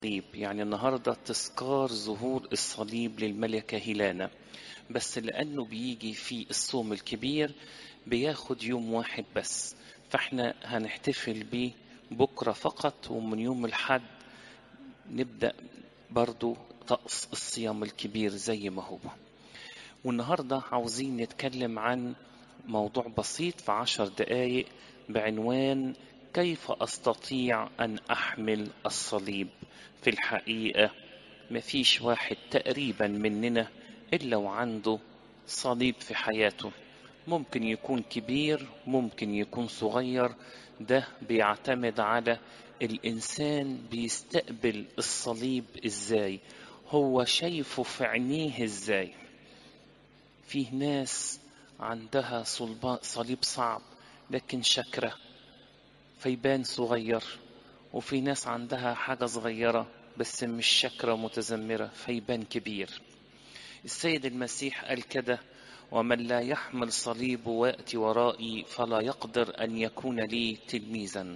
الصليب. يعني النهاردة تذكار ظهور الصليب للملكة هيلانا، بس لأنه بيجي في الصوم الكبير بياخد يوم واحد بس، فاحنا هنحتفل بيه بكرة فقط، ومن يوم الحد نبدأ برضو طقس الصيام الكبير زي ما هو. والنهاردة عاوزين نتكلم عن موضوع بسيط في 10 دقايق بعنوان كيف أستطيع أن أحمل الصليب. في الحقيقة مفيش واحد تقريبا مننا إلا وعنده صليب في حياته، ممكن يكون كبير ممكن يكون صغير، ده بيعتمد على الإنسان بيستقبل الصليب إزاي، هو شايفه في عينيه إزاي. فيه ناس عندها صليب صعب لكن شكرة فيبان صغير، وفي ناس عندها حاجة صغيرة بس مش شكرة متذمرة فيبان كبير. السيد المسيح قال كده: ومن لا يحمل صليب ويأتي ورائي فلا يقدر أن يكون لي تلميذا.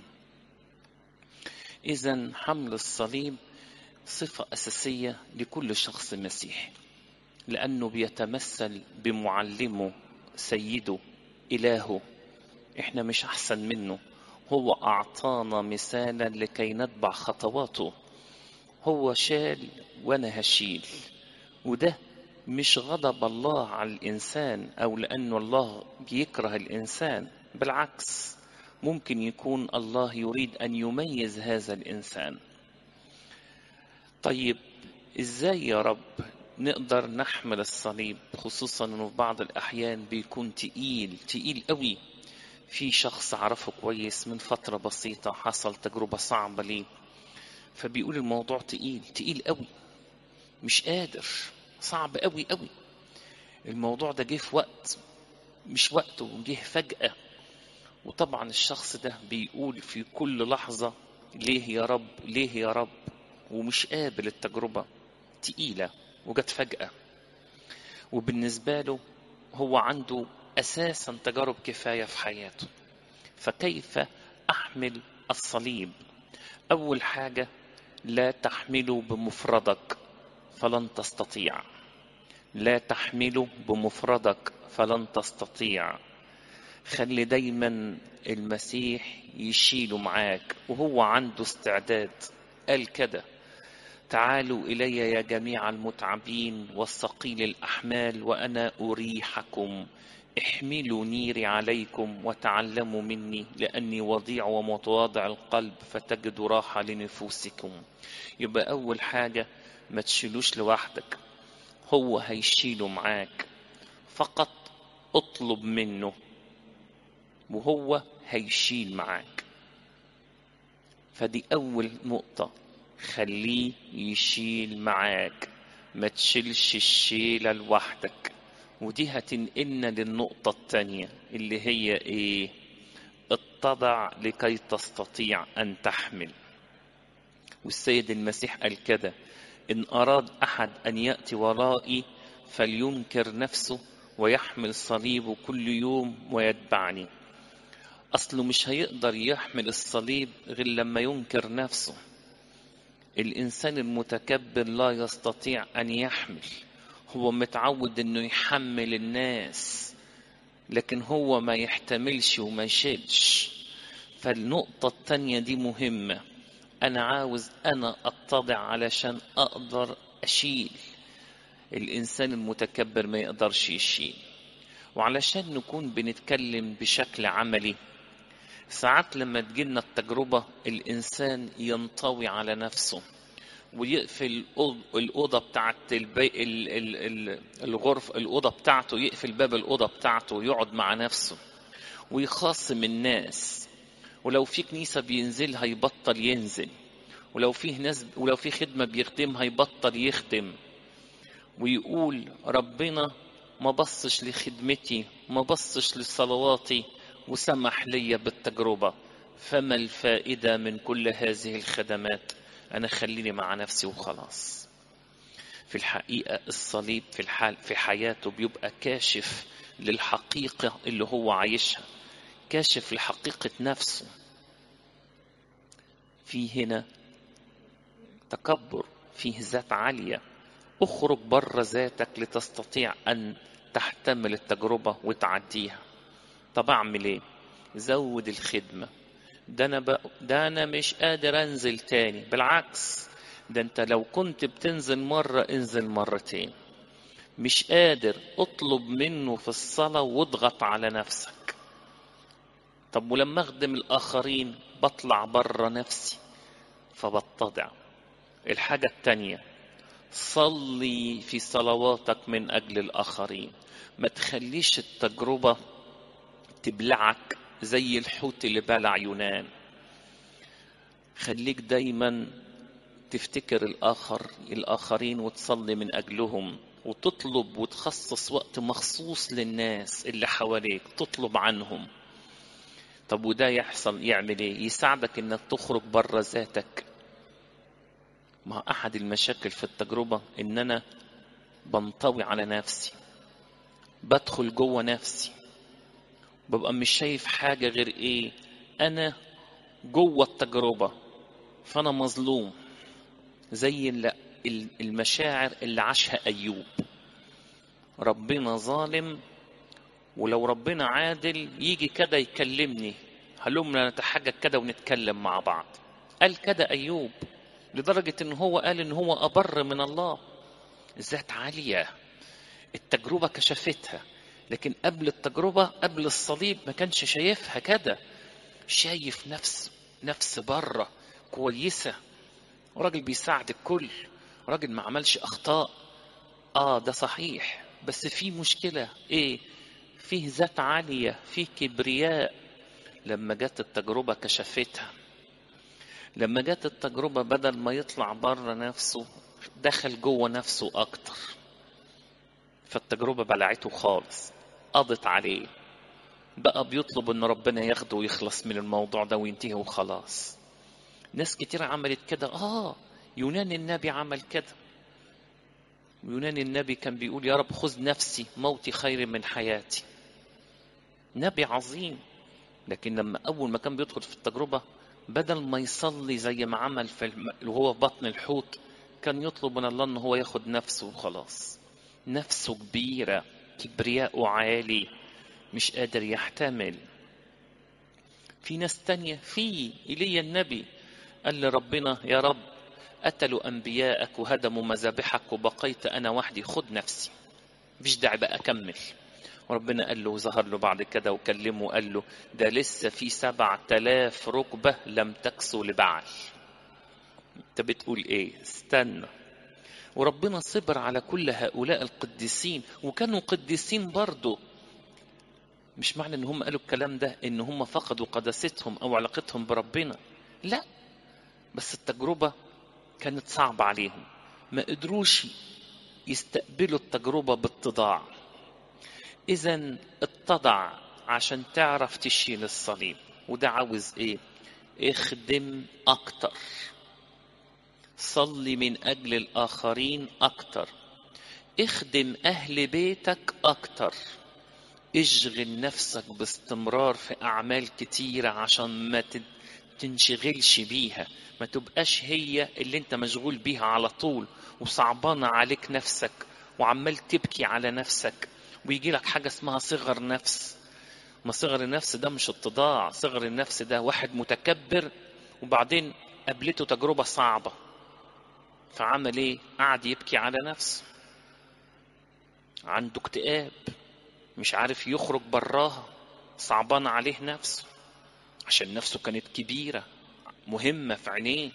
إذن حمل الصليب صفة أساسية لكل شخص مسيحي، لأنه بيتمثل بمعلمه سيده إلهه. إحنا مش أحسن منه، هو أعطانا مثالا لكي نتبع خطواته. هو شال وأنا هشيل، وده مش غضب الله على الإنسان أو لأنه الله بيكره الإنسان، بالعكس ممكن يكون الله يريد أن يميز هذا الإنسان. طيب إزاي يا رب نقدر نحمل الصليب، خصوصا أنه في بعض الأحيان بيكون تقيل قوي. في شخص عرفه كويس من فترة بسيطة حصل تجربة صعبة ليه، فبيقول الموضوع تقيل قوي، مش قادر، صعب قوي. الموضوع ده جه في وقت مش وقته، جه فجأة. وطبعا الشخص ده بيقول في كل لحظة: ليه يا رب ليه يا رب، ومش قابل التجربة تقيلة وجت فجأة. وبالنسبة له هو عنده أساسا تجارب كفاية في حياته. فكيف أحمل الصليب؟ أول حاجة: لا تحمله بمفردك فلن تستطيع. لا تحمله بمفردك فلن تستطيع. خلي دايما المسيح يشيله معاك وهو عنده استعداد. قال كده: تعالوا إلي يا جميع المتعبين والثقيل الأحمال وأنا أريحكم. احملوا نيري عليكم وتعلموا مني لأني وضيع ومتواضع القلب فتجدوا راحة لنفوسكم. يبقى أول حاجة ما تشيلوش لوحدك، هو هيشيله معاك، فقط اطلب منه وهو هيشيل معاك. فدي أول نقطة، خليه يشيل معاك، ما تشيلش الشيلة لوحدك. ودي هتنقلنا للنقطة التانية اللي هي ايه؟ اتضع لكي تستطيع أن تحمل. والسيد المسيح قال كده: إن أراد أحد أن يأتي ورائي فلينكر نفسه ويحمل صليبه كل يوم ويتبعني. أصله مش هيقدر يحمل الصليب غير لما ينكر نفسه. الإنسان المتكبر لا يستطيع أن يحمل، هو متعود أنه يحمل الناس لكن هو ما يحتملش وما يشيلش. فالنقطة التانية دي مهمة، أنا عاوز أنا أتضع علشان أقدر أشيل. الإنسان المتكبر ما يقدرش يشيل. وعلشان نكون بنتكلم بشكل عملي، ساعات لما تجيلنا التجربة الإنسان ينطوي على نفسه ويقفل الأوضة بتاعت الأوضة بتاعته، يقفل باب الأوضة بتاعته ويقعد مع نفسه ويخاصم الناس. ولو في كنيسة بينزلها يبطل ينزل، ولو في خدمة بيخدمها يبطل يخدم، ويقول ربنا ما بصش لخدمتي، ما بصش لصلواتي وسمح لي بالتجربة، فما الفائدة من كل هذه الخدمات؟ أنا خليني مع نفسي وخلاص. في الحقيقة الصليب في حياته بيبقى كاشف للحقيقة اللي هو عايشها، كاشف لحقيقة نفسه. في هنا تكبر، فيه ذات عالية. اخرج بره ذاتك لتستطيع أن تحتمل التجربة وتعديها. طب أعمل إيه؟ زود الخدمة. ده أنا مش قادر أنزل تاني. بالعكس، ده أنت لو كنت بتنزل مرة انزل مرتين. مش قادر، اطلب منه في الصلاة واضغط على نفسك. طب ولما أخدم الآخرين بطلع بره نفسي فبتضع. الحاجة التانية، صلي في صلواتك من أجل الآخرين. ما تخليش التجربة تبلعك زي الحوت اللي بلع يونان. خليك دايما تفتكر الآخرين وتصلي من أجلهم، وتطلب وتخصص وقت مخصوص للناس اللي حواليك تطلب عنهم. طب وده يعمل ايه؟ يساعدك انك تخرج بره ذاتك. ما أحد المشاكل في التجربة إن أنا بنطوي على نفسي، بدخل جوه نفسي، ببقى مش شايف حاجة غير إيه؟ أنا جوه التجربة، فأنا مظلوم. زي المشاعر اللي عاشها أيوب. ربنا ظالم، ولو ربنا عادل يجي كده يكلمني، هلومنا نتحاجج كده ونتكلم مع بعض. قال كده أيوب، لدرجة إن هو قال إن هو أبر من الله. ذات عالية، التجربة كشفتها، لكن قبل التجربة قبل الصليب ما كانش شايفها كده. شايف نفس بره كويسة، راجل بيساعد الكل، راجل ما عملش أخطاء. ده صحيح، بس في مشكلة إيه؟ فيه ذات عالية، فيه كبرياء. لما جت التجربة كشفتها. لما جت التجربة بدل ما يطلع بره نفسه دخل جوه نفسه أكتر، فالتجربة بلعته خالص، قضت عليه. بقى بيطلب ان ربنا ياخده ويخلص من الموضوع ده وينتهي وخلاص. ناس كتير عملت كده. يونان النبي عمل كده. يونان النبي كان بيقول يا رب خذ نفسي، موتي خير من حياتي. نبي عظيم، لكن لما اول ما كان بيدخل في التجربة بدل ما يصلي زي ما عمل وهو في بطن الحوت، كان يطلب من الله ان هو ياخد نفسه وخلاص. نفسه كبيرة، كبرياء عالي، مش قادر يحتمل. في ناس تانية، في إيليا النبي قال لربنا يا رب قتلوا أنبياءك وهدموا مذابحك وبقيت أنا وحدي، خد نفسي، مفيش داعي بقى أكمل. وربنا قال له، ظهر له بعد كده وكلمه وقال له ده لسه في 7000 ركبة لم تكسو لبعل. انت بتقول ايه؟ استنى. وربنا صبر على كل هؤلاء القديسين، وكانوا قديسين برضو. مش معنى ان هم قالوا الكلام ده ان هم فقدوا قداستهم او علاقتهم بربنا، لا، بس التجربة كانت صعبة عليهم، ما قدروش يستقبلوا التجربة باتضاع. اذا اتضع عشان تعرف تشيل الصليب. وده عاوز ايه؟ اخدم اكتر، صلي من اجل الاخرين اكتر، اخدم اهل بيتك اكتر، اشغل نفسك باستمرار في أعمال كتيرة عشان ما تنشغلش بيها، ما تبقاش هي اللي انت مشغول بيها على طول وصعبانة عليك نفسك وعمال تبكي على نفسك ويجي لك حاجة اسمها صغر نفس. ما صغر النفس ده مش اتضاع. صغر النفس ده واحد متكبر وبعدين قابلته تجربة صعبة فعمل ايه؟ قعد يبكي على نفسه، عنده اكتئاب، مش عارف يخرج براها، صعبان عليه نفسه عشان نفسه كانت كبيرة مهمة في عينيه.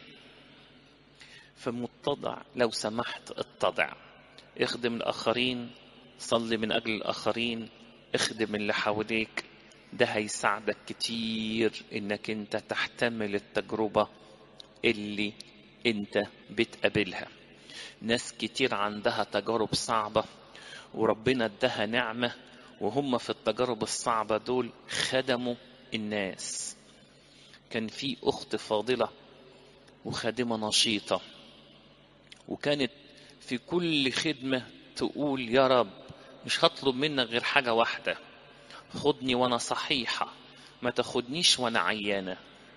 فمتضع، لو سمحت اتضع، اخدم الآخرين، صلي من أجل الآخرين، اخدم اللي حواليك. ده هيساعدك كتير انك انت تحتمل التجربة اللي انت بتقابلها. ناس كتير عندها تجارب صعبة وربنا ادها نعمة، وهم في التجارب الصعبة دول خدموا الناس. كان في أخت فاضلة وخادمة نشيطة، وكانت في كل خدمة تقول يا رب مش هطلب منك غير حاجة واحدة، خدني وانا صحيحة، ما تاخدنيش وانا عيانة.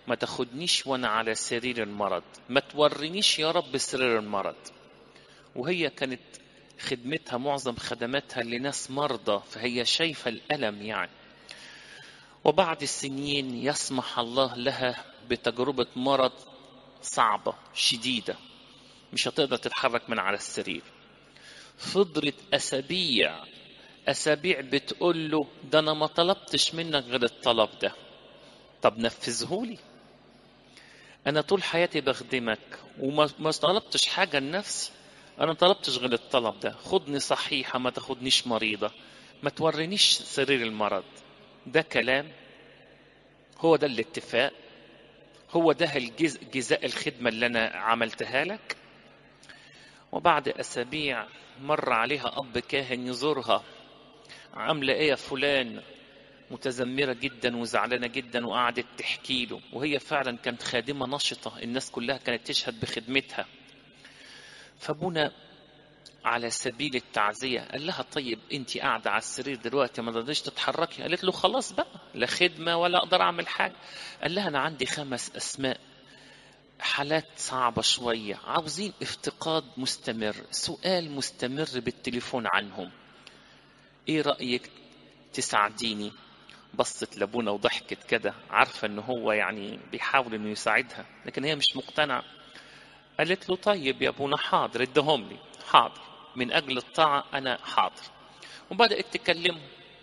ما تاخدنيش وانا على سرير المرض، ما تورينيش يا رب سرير المرض. وهي كانت خدمتها معظم خدماتها لناس مرضى، فهي شايفة الألم يعني. وبعد السنين يسمح الله لها بتجربة مرض صعبة شديدة، مش هتقدر تتحرك من على السرير. فضلت أسابيع بتقول له ده أنا ما طلبتش منك غير الطلب ده، طب نفذهولي. أنا طول حياتي بخدمك وما طلبتش حاجة لنفسي، أنا طلبتش غير الطلب ده، خدني صحيحة ما تاخدنيش مريضة، ما تورينيش سرير المرض. ده كلام؟ هو ده الاتفاق؟ هو ده جزاء الخدمة اللي أنا عملتها لك؟ وبعد أسابيع مر عليها أب كاهن يزورها، عاملة إيه يا فلان؟ متذمرة جدا وزعلانة جدا، وقعدت تحكي له. وهي فعلا كانت خادمة نشطة، الناس كلها كانت تشهد بخدمتها. فابونا على سبيل التعزية قال لها طيب انت قاعدة على السرير دلوقتي ما تقدريش تتحركي؟ قالت له خلاص بقى، لا خدمة ولا اقدر اعمل حاجة. قال لها انا عندي 5 اسماء، حالات صعبة شوية، عاوزين افتقاد مستمر، سؤال مستمر بالتليفون عنهم، ايه رأيك تساعديني؟ بصت لابونا وضحكت كده، عارفة ان هو يعني بيحاول انه يساعدها، لكن هي مش مقتنعة. قالت له طيب يا ابونا حاضر، ادهم لي، حاضر، من اجل الطاعة انا حاضر. وبدأت تكلمه.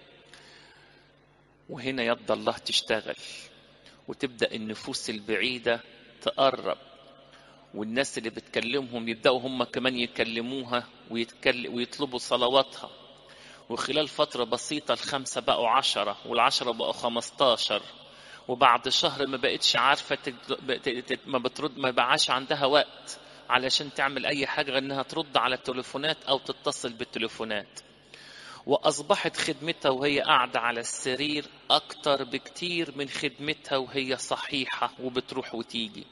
وهنا يد الله تشتغل، وتبدأ النفوس البعيدة تقرب، والناس اللي بتكلمهم يبدأوا هم كمان يكلموها ويطلبوا صلواتها. وخلال فترة بسيطة 5 بقوا 10، وال10 بقوا 15. وبعد شهر ما بقتش عارفة ما بترد، ما بقاش عندها وقت علشان تعمل أي حاجة غير إنها ترد على التليفونات أو تتصل بالتليفونات. وأصبحت خدمتها وهي قاعدة على السرير أكتر بكتير من خدمتها وهي صحيحة وبتروح وتيجي.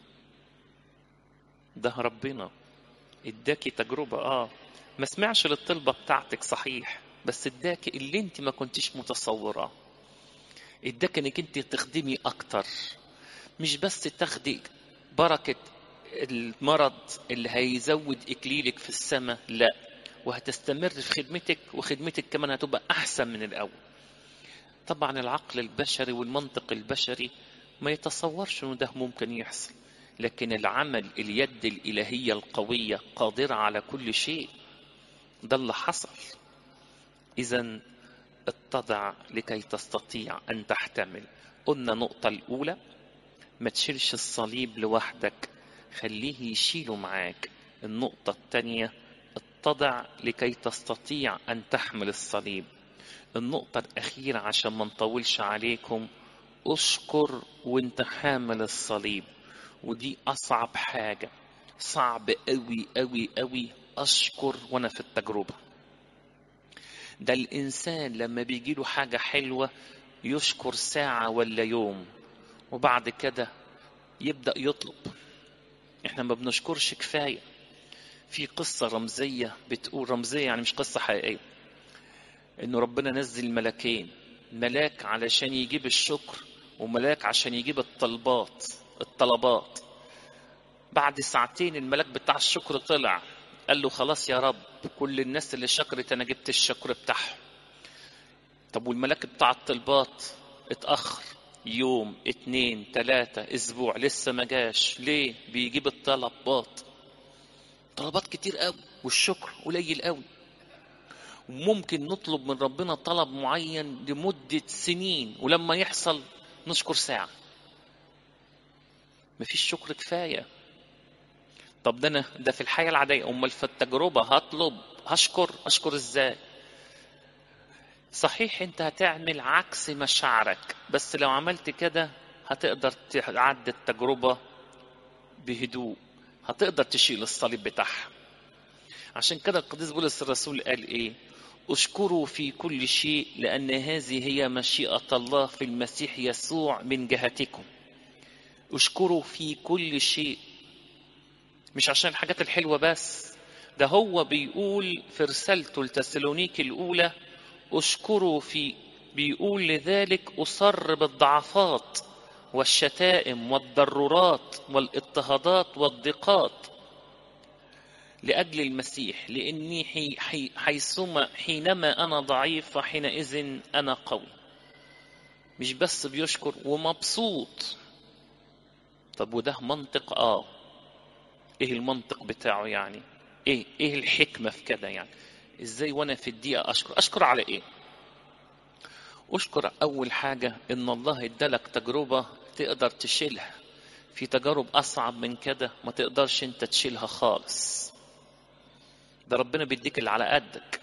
ده ربنا اداكي تجربة، ما سمعش للطلبة بتاعتك صحيح، بس اداكي اللي انت ما كنتش متصورة، اداك انك انت تخدمي اكتر، مش بس تاخدي بركة المرض اللي هيزود اكليلك في السماء، لا، وهتستمر في خدمتك، وخدمتك كمان هتبقى احسن من الاول. طبعا العقل البشري والمنطق البشري ما يتصورش انه ده ممكن يحصل، لكن العمل اليد الالهية القوية قادرة على كل شيء. ده اللي حصل. اذا اتضع لكي تستطيع ان تحتمل. قلنا النقطة الاولى، ما تشيلش الصليب لوحدك، خليه يشيله معاك. النقطة الثانية، اتضع لكي تستطيع أن تحمل الصليب. النقطة الأخيرة عشان ما نطولش عليكم، أشكر وانت حامل الصليب. ودي أصعب حاجة، صعب قوي قوي قوي أشكر وأنا في التجربة. ده الإنسان لما بيجيله حاجة حلوة يشكر ساعة ولا يوم، وبعد كده يبدأ يطلب. احنا ما بنشكرش كفاية. في قصة رمزية بتقول، رمزية يعني مش قصة حقيقية، انه ربنا نزل ملكين، ملاك علشان يجيب الشكر وملاك عشان يجيب الطلبات. بعد ساعتين الملاك بتاع الشكر طلع، قال له خلاص يا رب، كل الناس اللي شكرت انا جبت الشكر بتاعهم. طب والملاك بتاع الطلبات اتأخر يوم 2 3 اسبوع لسه ما جاش. ليه؟ بيجيب طلبات كتير قوي والشكر قليل قوي. وممكن نطلب من ربنا طلب معين لمدة سنين، ولما يحصل نشكر ساعة. مفيش شكر كفاية. طب ده في الحياة العادية، امال في التجربة هطلب اشكر ازاي؟ صحيح انت هتعمل عكس مشاعرك، بس لو عملت كده هتقدر تعدي التجربة بهدوء، هتقدر تشيل الصليب بتاعها. عشان كده القديس بولس الرسول قال ايه؟ اشكروا في كل شيء لأن هذه هي مشيئة الله في المسيح يسوع من جهتكم. اشكروا في كل شيء، مش عشان الحاجات الحلوة بس، ده هو بيقول في رسالته لتسالونيكي الأولى اشكروا بيقول لذلك أصر بالضعفات والشتائم والضرورات والاضطهادات والضيقات لأجل المسيح، لأني حينما أنا ضعيف فحينئذ أنا قوي. مش بس بيشكر ومبسوط. طب وده منطق؟ ايه المنطق بتاعه يعني؟ ايه الحكمة في كده يعني؟ ازاي وانا في الدقيقة اشكر على ايه؟ اشكر اول حاجة ان الله ادالك تجربة تقدر تشيلها. في تجارب اصعب من كده ما تقدرش انت تشيلها خالص. ده ربنا بيديك اللي على قدك.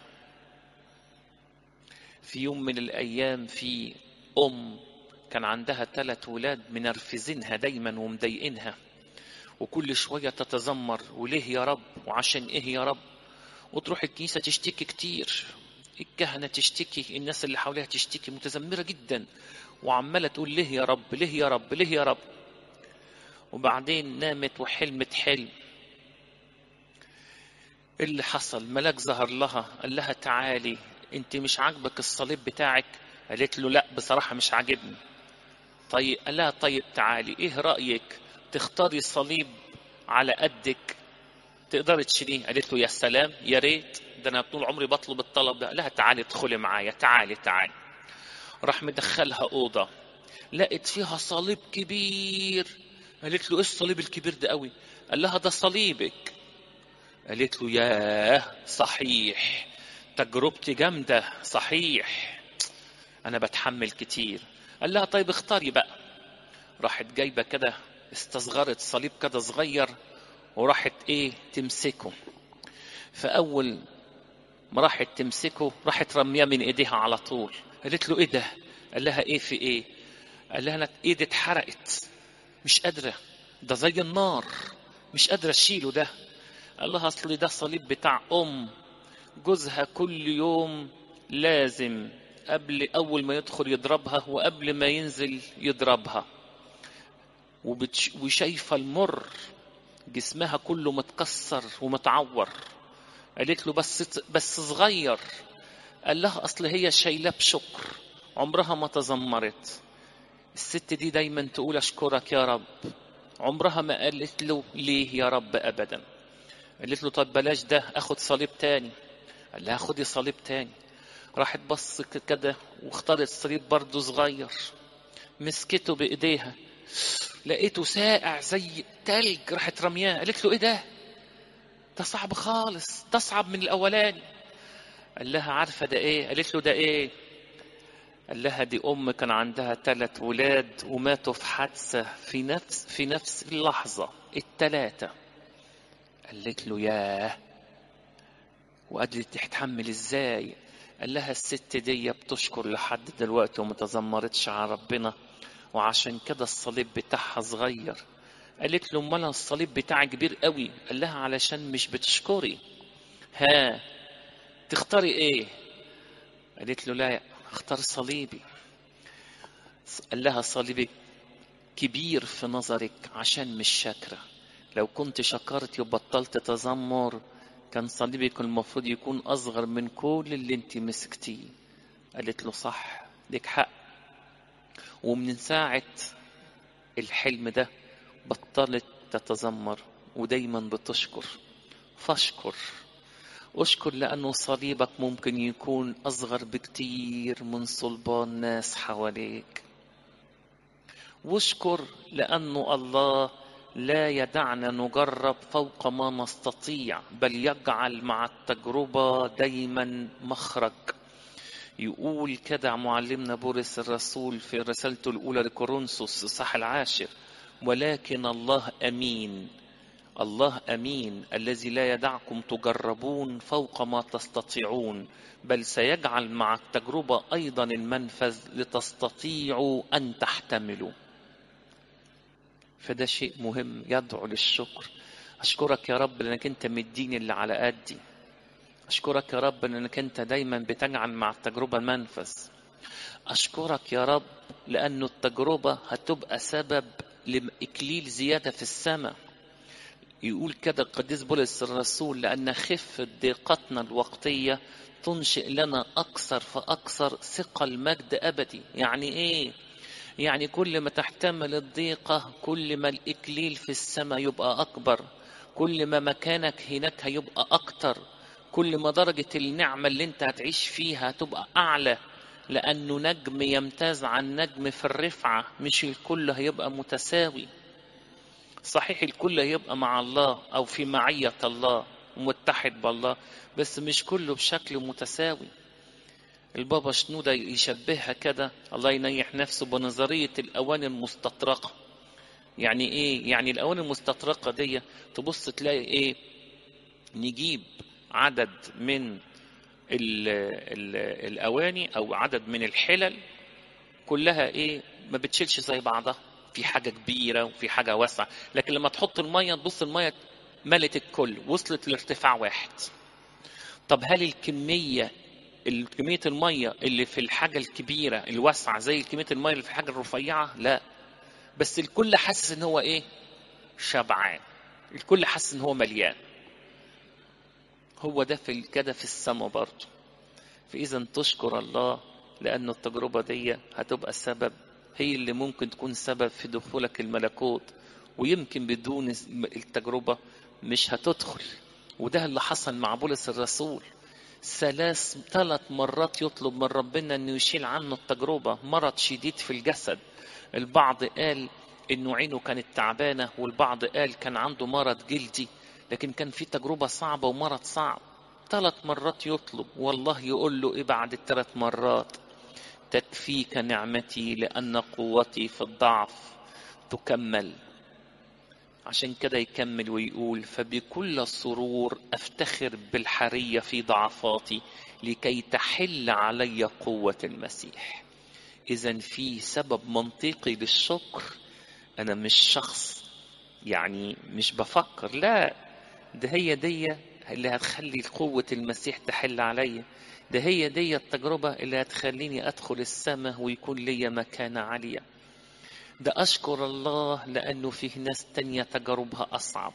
في يوم من الايام في كان عندها 3 ولاد منرفزينها دايما ومضايقينها، وكل شوية تتذمر، وليه يا رب وعشان ايه يا رب، وتروح الكنيسة تشتكي كتير، الكهنة تشتكي، الناس اللي حواليها تشتكي، متذمرة جدا وعمالة تقول ليه يا رب ليه يا رب ليه يا رب. وبعدين نامت وحلمت حلم. اللي حصل ملاك ظهر لها قال لها تعالي، انت مش عاجبك الصليب بتاعك؟ قالت له لا بصراحة مش عاجبني. طيب قال لها طيب تعالي، ايه رأيك تختاري صليب على قدك تقدري تشيليه؟ قالت له يا سلام يا ريت، ده انا طول عمري بطلب الطلب ده. لها تعالي ادخلي معايا، تعالي. راح مدخلها اوضه، لقت فيها صليب كبير. قالت له ايه الصليب الكبير ده قوي؟ قال لها ده صليبك. قالت له ياه صحيح، تجربتي جامده صحيح، انا بتحمل كتير. قال لها طيب اختاري بقى. راحت جايبه كده، استصغرت صليب كده صغير وراحت تمسكه. فاول ما راحت تمسكه راحت رميه من ايديها على طول. قالت له ايه ده؟ قال لها ايه في ايه؟ قال لها انا ايدي اتحرقت مش قادره، ده زي النار مش قادره اشيله ده. قال لها اصل ده صليب بتاع جوزها كل يوم لازم اول ما يدخل يضربها وقبل ما ينزل يضربها، وشايفه المر، جسمها كله متكسر ومتعور. قالت له بس صغير. قال لها اصل هي شايلاه بشكر، عمرها ما تذمرت. الست دي دايما تقول اشكرك يا رب، عمرها ما قالت له ليه يا رب ابدا. قالت له طب بلاش ده، اخد صليب تاني. قال لها خدي صليب تاني. راحت بص كده واختارت صليب برضه صغير، مسكته بايديها لقيته ساقع زي تلج، راحت رمياه. قالت له ايه ده صعب خالص، ده اصعب من الاولاني. قال لها عارفه ده ايه؟ قالت له ده ايه؟ قال لها دي كان عندها 3 ولاد وماتوا في حادثة في نفس اللحظة ال3. قالت له ياه، وقدرت تتحمل ازاي؟ قال لها الست دي بتشكر لحد دلوقتي وما تذمرتش على ربنا، وعشان كده الصليب بتاعها صغير. قالت له امال الصليب بتاعك كبير قوي. قال لها علشان مش بتشكري. ها تختاري ايه؟ قالت له لا اختار صليبي. قال لها صليبك كبير في نظرك عشان مش شاكرة، لو كنت شكرت وبطلت تذمر كان صليبك المفروض يكون أصغر من كل اللي انت مسكتيه. قالت له صح لك حق. ومن ساعة الحلم ده بطلت تتذمر ودايما بتشكر. فاشكر، اشكر لأنه صليبك ممكن يكون أصغر بكتير من صلبان ناس حواليك. واشكر لأنه الله لا يدعنا نجرب فوق ما نستطيع، بل يجعل مع التجربة دايما مخرج. يقول كده معلمنا بولس الرسول في رسالته الأولى لكورنثوس الإصحاح 10: ولكن الله أمين، الله أمين الذي لا يدعكم تجربون فوق ما تستطيعون، بل سيجعل مع التجربة أيضا المنفذ لتستطيعوا أن تحتملوا. فده شيء مهم، يدعو للشكر. أشكرك يا رب لأنك أنت مديني اللي على قدي. أشكرك يا رب لأنك أنت دايما بتجعل مع التجربة منفذ. أشكرك يا رب لأنه التجربة هتبقى سبب لإكليل زيادة في السماء. يقول كده القديس بولس الرسول: لأن خفة ضيقتنا الوقتية تنشئ لنا أكثر فأكثر ثقل مجد أبدي. يعني إيه؟ يعني كل ما تحتمل الضيقة كل ما الإكليل في السماء يبقى أكبر، كل ما مكانك هناك هيبقى أكتر، كل ما درجة النعمة اللي انت هتعيش فيها هتبقى أعلى، لأنه نجم يمتاز عن نجم في الرفعة. مش الكل هيبقى متساوي، صحيح الكل هيبقى مع الله أو في معية الله ومتحد بالله، بس مش كله بشكل متساوي. البابا شنودة يشبهها كده، الله ينيح نفسه، بنظرية الأواني المستطرقة. يعني إيه؟ يعني الأواني المستطرقة دي تبص تلاقي إيه؟ نجيب عدد من الأواني أو عدد من الحلل كلها إيه؟ ما بتشيلش زي بعضها، في حاجة كبيرة وفي حاجة واسعة، لكن لما تحط المية تبص المية ملت الكل، وصلت لارتفاع واحد. طب هل كمية المية اللي في الحاجة الكبيرة الواسعة زي كمية المية اللي في الحاجة الرفيعة؟ لا، بس الكل حاسس ان هو ايه؟ شبعان، الكل حاسس ان هو مليان. هو ده في كده في السماء برضه. فإذا تشكر الله، لأن التجربة دي هتبقى سبب، هي اللي ممكن تكون سبب في دخولك الملكوت، ويمكن بدون التجربة مش هتدخل. وده اللي حصل مع بولس الرسول، 3 مرات يطلب من ربنا انه يشيل عنه التجربة. مرض شديد في الجسد، البعض قال انه عينه كانت تعبانة، والبعض قال كان عنده مرض جلدي، لكن كان في تجربة صعبة ومرض صعب. 3 مرات يطلب، والله يقول له ايه بعد ال3 مرات؟ تكفيك نعمتي لأن قوتي في الضعف تكمل. عشان كده يكمل ويقول فبكل سرور أفتخر بالحرية في ضعفاتي لكي تحل علي قوة المسيح. إذن في سبب منطقي للشكر. أنا مش شخص يعني مش بفكر، لا، ده هي دي اللي هتخلي قوة المسيح تحل عليا، ده هي دي التجربة اللي هتخليني أدخل السماء ويكون لي مكانة عالية. ده أشكر الله لأنه فيه ناس تانية تجاربها أصعب.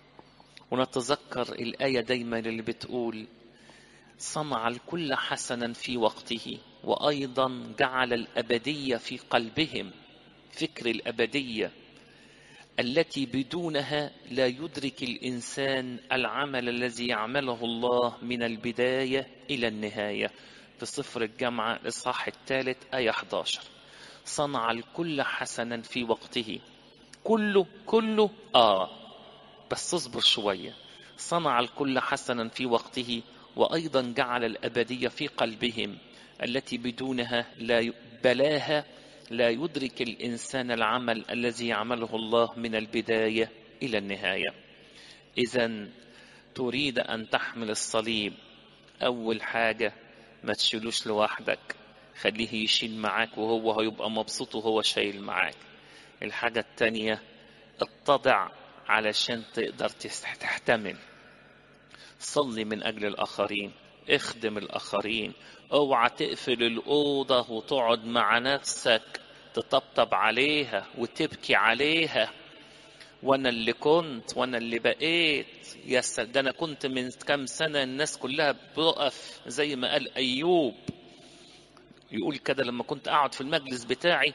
ونتذكر الآية دايما اللي بتقول صنع الكل حسنا في وقته وأيضا جعل الأبدية في قلبهم. فكر الأبدية التي بدونها لا يدرك الإنسان العمل الذي يعمله الله من البداية إلى النهاية. في سفر الجامعة الإصحاح 3 آية 11. صنع الكل حسنا في وقته. كله بس اصبر شوية. صنع الكل حسنا في وقته وأيضا جعل الأبدية في قلبهم التي بدونها بلاها لا يدرك الإنسان العمل الذي يعمله الله من البداية إلى النهاية. إذن تريد أن تحمل الصليب، أول حاجة ما تشيلوش لوحدك، خليه يشيل معاك وهو هيبقى مبسوط وهو شايل معاك. الحاجة التانية اتضع علشان تقدر تحتمل. صلي من أجل الآخرين، اخدم الآخرين، اوعى تقفل الأوضة وتقعد مع نفسك تطبطب عليها وتبكي عليها. وانا اللي كنت وانا اللي بقيت، يا ده انا كنت من كام سنة الناس كلها بتقف زي ما قال أيوب. يقول كده لما كنت أقعد في المجلس بتاعي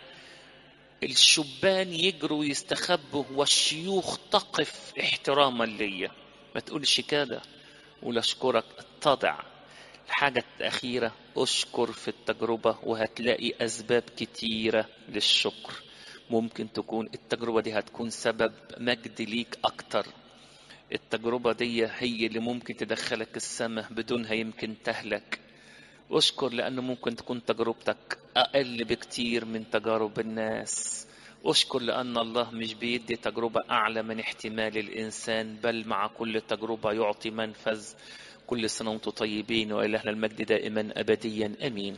الشبان يجروا ويستخبوا والشيوخ تقف احتراما ليا. ما تقولش كده، قول اشكرك، اتضع. الحاجة الأخيرة اشكر في التجربة، وهتلاقي أسباب كتيرة للشكر. ممكن تكون التجربة دي هتكون سبب مجد ليك أكتر. التجربة دي هي اللي ممكن تدخلك السماء، بدونها يمكن تهلك. اشكر لأنه ممكن تكون تجربتك أقل بكتير من تجارب الناس. اشكر لأن الله مش بيدي تجربة أعلى من احتمال الإنسان، بل مع كل تجربة يعطي منفذ. كل سنة وانتم طيبين، وإلهنا المجد دائما أبديا، أمين.